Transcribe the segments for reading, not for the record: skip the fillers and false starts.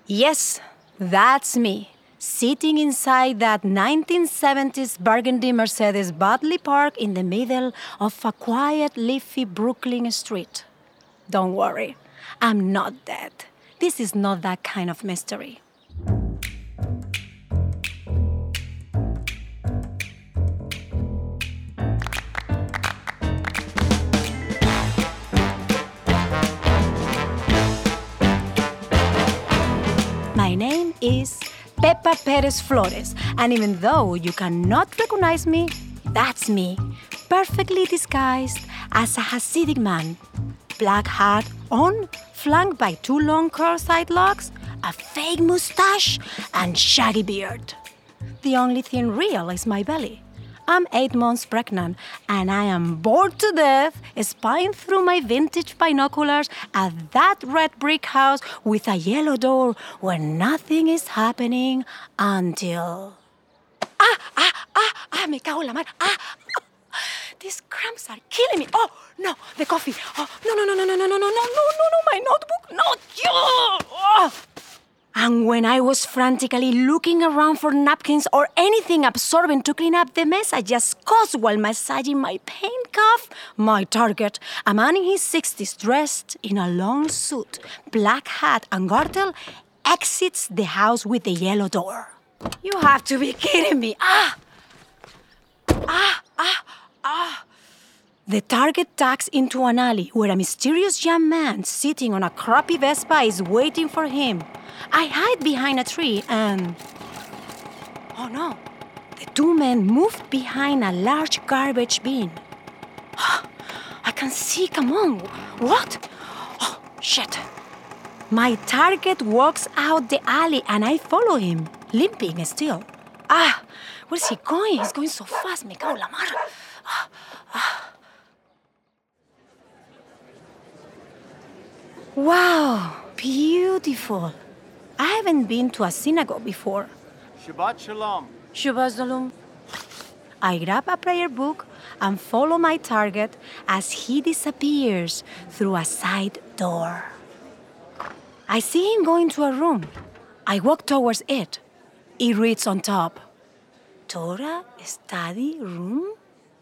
Yes, that's me, sitting inside that 1970s burgundy Mercedes badly parked in the middle of a quiet, leafy Brooklyn street. Don't worry, I'm not dead. This is not that kind of mystery. My name is Pepa Perez Flores, and even though you cannot recognize me, that's me, perfectly disguised as a Hasidic man. Black hat on, flanked by two long curl side locks, a fake mustache, and shaggy beard. The only thing real is my belly. I'm 8 months pregnant, and I am bored to death spying through my vintage binoculars at that red brick house with a yellow door where nothing is happening until... me cago en la mar. These cramps are killing me. Oh, no, the coffee. Oh, no, my notebook. No, you. And when I was frantically looking around for napkins or anything absorbent to clean up the mess I just caused while massaging my pain cuff, my target, a man in his 60s dressed in a long suit, black hat and girdle, exits the house with the yellow door. You have to be kidding me. The target tucks into an alley where a mysterious young man sitting on a crappy Vespa is waiting for him. I hide behind a tree and... Oh no, the two men moved behind a large garbage bin. I can see, come on. What? Oh, shit. My target walks out the alley and I follow him, limping still. Where's he going? He's going so fast, me cago en la mar. Wow, beautiful. I haven't been to a synagogue before. Shabbat Shalom. Shabbat Shalom. I grab a prayer book and follow my target as he disappears through a side door. I see him go into a room. I walk towards it. It reads on top, Torah study room?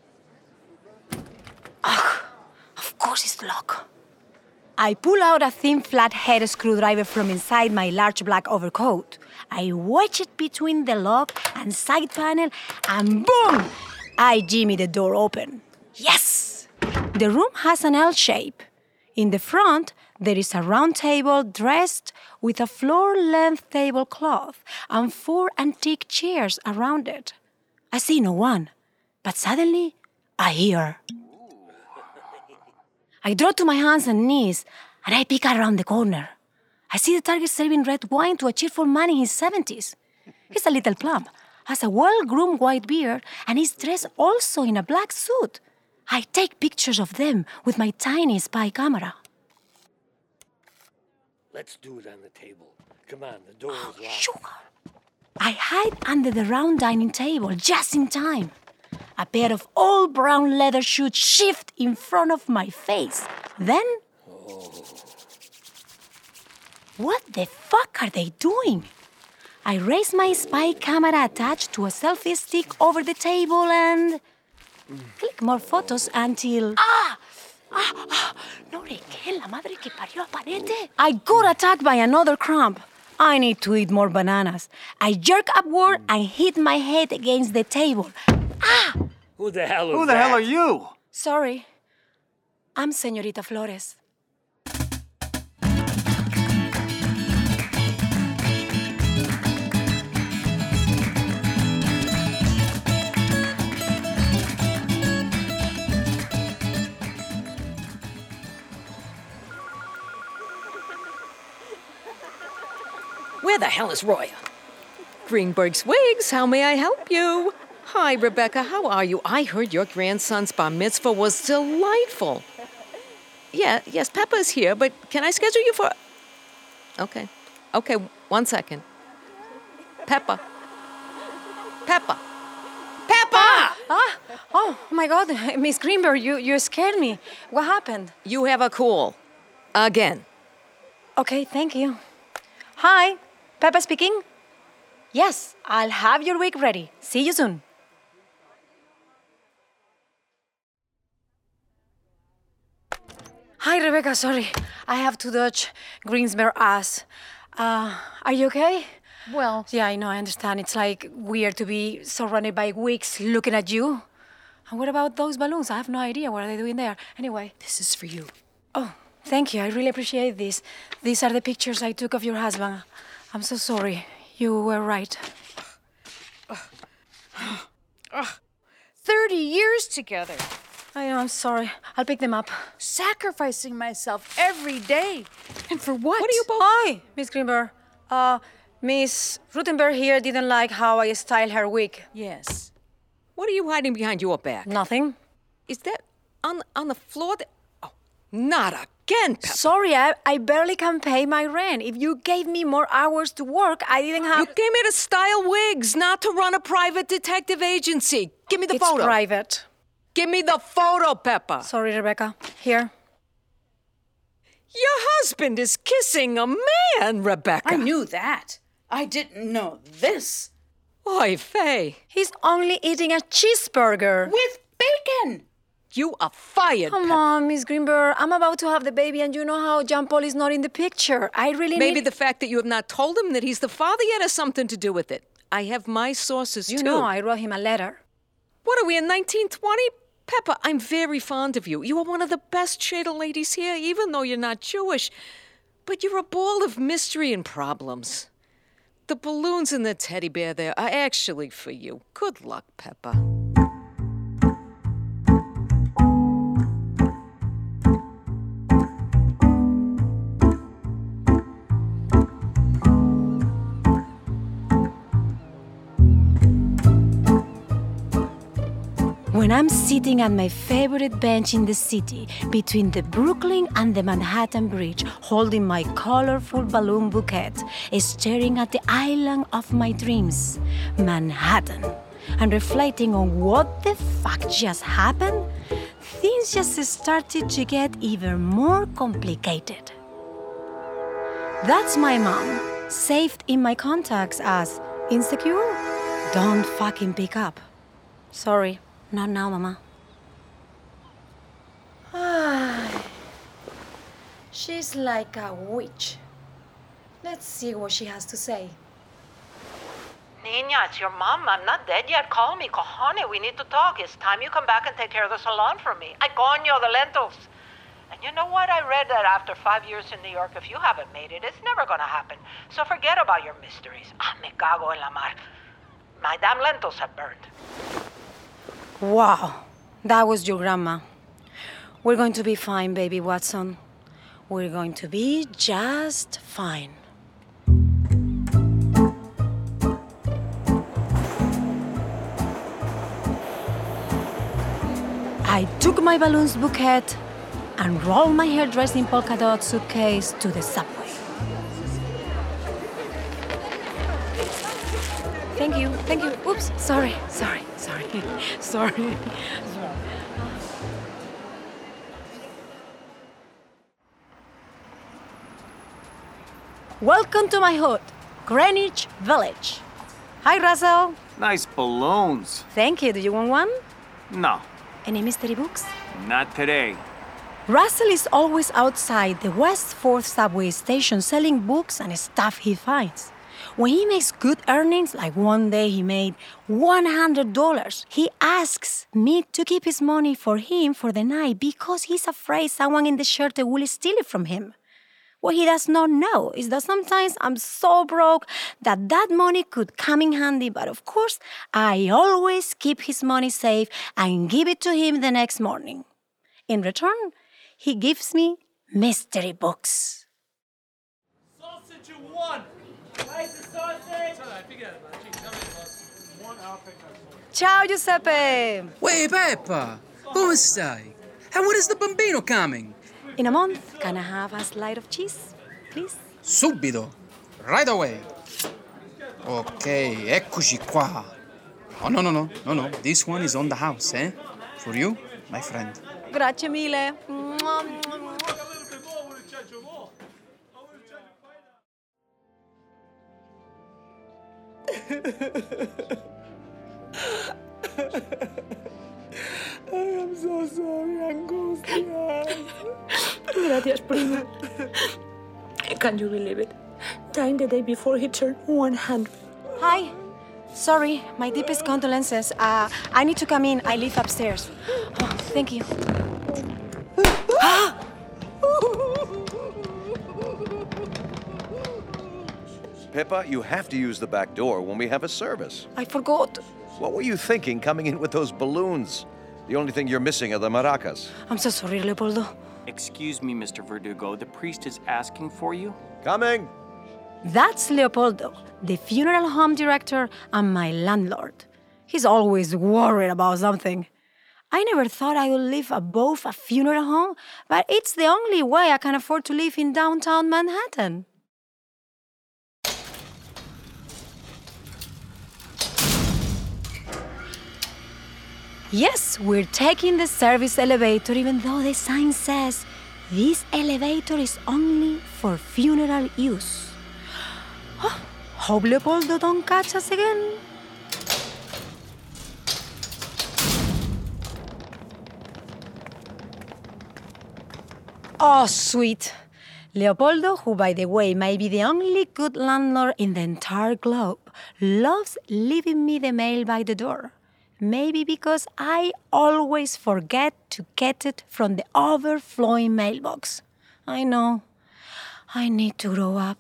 Of course it's locked. I pull out a thin flathead screwdriver from inside my large black overcoat. I wedge it between the lock and side panel, and boom! I jimmy the door open. Yes! The room has an L shape. In the front, there is a round table dressed with a floor-length tablecloth and 4 antique chairs around it. I see no one, but suddenly I hear. I draw to my hands and knees, and I peek around the corner. I see the target serving red wine to a cheerful man in his 70s. He's a little plump, has a well-groomed white beard, and is dressed also in a black suit. I take pictures of them with my tiny spy camera. Let's do it on the table. Come on, the door is locked. Sugar! I hide under the round dining table just in time. A pair of old brown leather shoes shift in front of my face. Then... What the fuck are they doing? I raise my spy camera attached to a selfie stick over the table and... click more photos until... No regué la madre que parió a Panete. I got attacked by another cramp. I need to eat more bananas. I jerk upward and hit my head against the table. Who the hell is Who the that? hell are you? Sorry. I'm Señorita Flores. Where the hell is Roya? Greenberg's Wigs, how may I help you? Hi, Rebecca, how are you? I heard your grandson's bar mitzvah was delightful. Yes, Peppa's here, but can I schedule you for... Okay, 1 second. Peppa! Oh my God, Miss Greenberg, you scared me. What happened? You have a call. Again. Okay, thank you. Hi, Peppa speaking. Yes, I'll have your wig ready. See you soon. Hi, Rebecca. Sorry, I have to dodge Greensmere ass. Are you okay? Well, Yeah, I know, I understand. It's like weird to be surrounded by wigs looking at you. And what about those balloons? I have no idea. What are they doing there? Anyway. this is for you. Oh, thank you. I really appreciate this. These are the pictures I took of your husband. I'm so sorry. You were right. 30 years together, I know, I'm sorry. I'll pick them up. sacrificing myself every day. And for what? What are you both? Hi, Miss Greenberg. Miss Rutenberg here didn't like how I styled her wig. Yes. What are you hiding behind your back? Nothing. Is that on the floor? Oh, not again, Peppa. Sorry, I barely can pay my rent. If you gave me more hours to work, I didn't have... You came here to style wigs, not to run a private detective agency. Give me the It's photo. private. Give me the photo, Peppa. Sorry, Rebecca. Here. Your husband is kissing a man, Rebecca. I knew that. I didn't know this. Oy vey. He's only eating a cheeseburger. With bacon. You are fired, Come Peppa. on, Miss Greenberg. I'm about to have the baby, and you know how Jean Paul is not in the picture. I really Maybe need... the fact that you have not told him that he's the father yet has something to do with it. I have my sources, You too. know I wrote him a letter. What are we, in 1920? Peppa, I'm very fond of you. You are one of the best shaded ladies here, even though you're not Jewish. But you're a ball of mystery and problems. The balloons and the teddy bear there are actually for you. Good luck, Peppa. When I'm sitting at my favorite bench in the city, between the Brooklyn and the Manhattan Bridge, holding my colorful balloon bouquet, staring at the island of my dreams, Manhattan, and reflecting on what the fuck just happened, things just started to get even more complicated. That's my mom, saved in my contacts as insecure. Don't fucking pick up. Sorry. Not now, Mama. She's like a witch. Let's see what she has to say. Nina, it's your mom. I'm not dead yet. Call me. Cojones, we need to talk. It's time you come back and take care of the salon for me. Ay, coño, the lentils. And you know what? I read that after 5 years in New York, if you haven't made it, it's never going to happen. So forget about your mysteries. Me cago en la mar. My damn lentils have burned. Wow, that was your grandma. We're going to be fine, baby Watson. We're going to be just fine. I took my balloons bouquet and rolled my hairdressing polka dot suitcase to the subway. Thank you, thank you. Oops, sorry. Welcome to my hood, Greenwich Village. Hi, Russell. Nice balloons. Thank you. Do you want one? No, Any mystery books? not today. Russell is always outside the West 4th subway station selling books and stuff he finds. When he makes good earnings, like one day he made $100, he asks me to keep his money for him for the night because he's afraid someone in the shelter will steal it from him. What he does not know is that sometimes I'm so broke that money could come in handy, but of course, I always keep his money safe and give it to him the next morning. In return, he gives me mystery books. Sausage you won! Nice sausage! Ciao, Giuseppe! Uè, Peppa! Come stai? And when is the bambino coming? In a month, can I have a slide of cheese, please? Subito! Right away! Ok, eccoci qua. Oh, no. This one is on the house, eh? For you, my friend. Grazie mille. I am so sorry, Angustia. Gracias, prima. Can you believe it? Dying the day before he turned 100. Hi. Sorry, my deepest condolences. I need to come in. I live upstairs. Oh, thank you. Pippa, you have to use the back door when we have a service. I forgot. What were you thinking coming in with those balloons? The only thing you're missing are the maracas. I'm so sorry, Leopoldo. Excuse me, Mr. Verdugo. The priest is asking for you. Coming! That's Leopoldo, the funeral home director and my landlord. He's always worried about something. I never thought I would live above a funeral home, but it's the only way I can afford to live in downtown Manhattan. Yes, we're taking the service elevator, even though the sign says this elevator is only for funeral use. Oh, hope Leopoldo don't catch us again. Oh, sweet. Leopoldo, who, by the way, may be the only good landlord in the entire globe, loves leaving me the mail by the door. Maybe because I always forget to get it from the overflowing mailbox. I know. I need to grow up.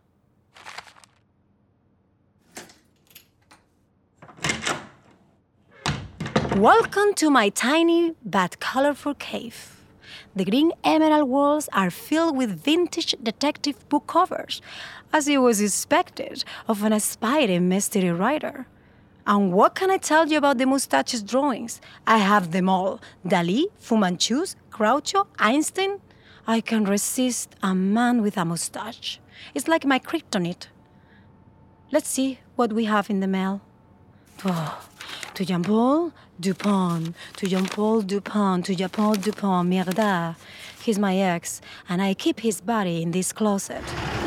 Welcome to my tiny but colorful cave. The green emerald walls are filled with vintage detective book covers, as it was expected of an aspiring mystery writer. And what can I tell you about the mustaches drawings? I have them all. Dalí, Fu Manchus, Groucho, Einstein. I can resist a man with a mustache. It's like my kryptonite. Let's see what we have in the mail. Oh, to Jean-Paul Dupont, to Jean-Paul Dupont, to Jean-Paul Dupont, mierda. He's my ex, and I keep his body in this closet.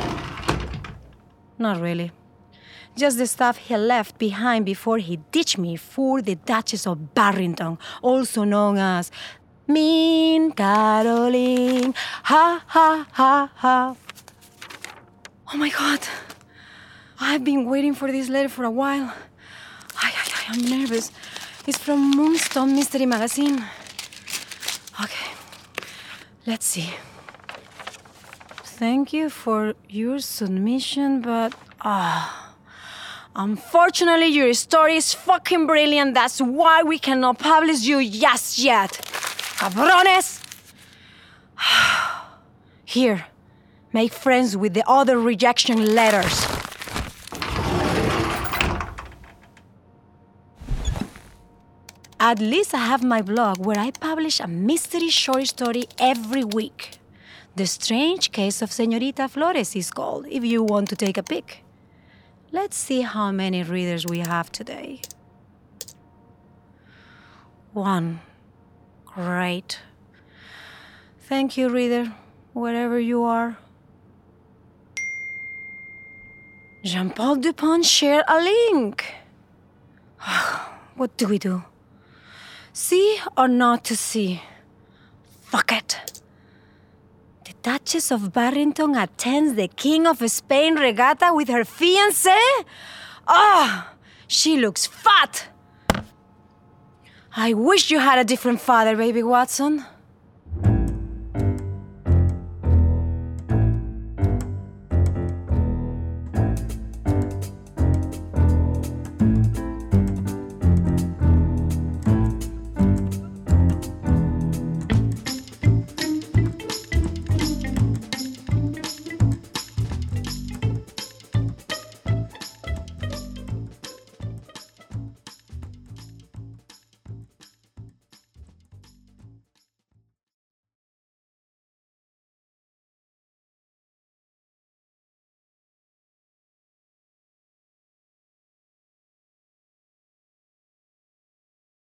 Not really. Just the stuff he left behind before he ditched me for the Duchess of Barrington, also known as Mean Caroline. Ha, ha, ha, ha. Oh my God. I've been waiting for this letter for a while. I'm nervous. It's from Moonstone Mystery Magazine. Okay, let's see. Thank you for your submission, but unfortunately, your story is fucking brilliant. That's why we cannot publish you just yet. Cabrones! Here, make friends with the other rejection letters. At least I have my blog where I publish a mystery short story every week. The Strange Case of Señorita Flores is called, if you want to take a peek. Let's see how many readers we have today. 1. Great. Thank you, reader, wherever you are. Jean-Paul Dupont shared a link. What do we do? See or not to see? Fuck it. The Duchess of Barrington attends the King of Spain regatta with her fiancé? She looks fat. I wish you had a different father, baby Watson.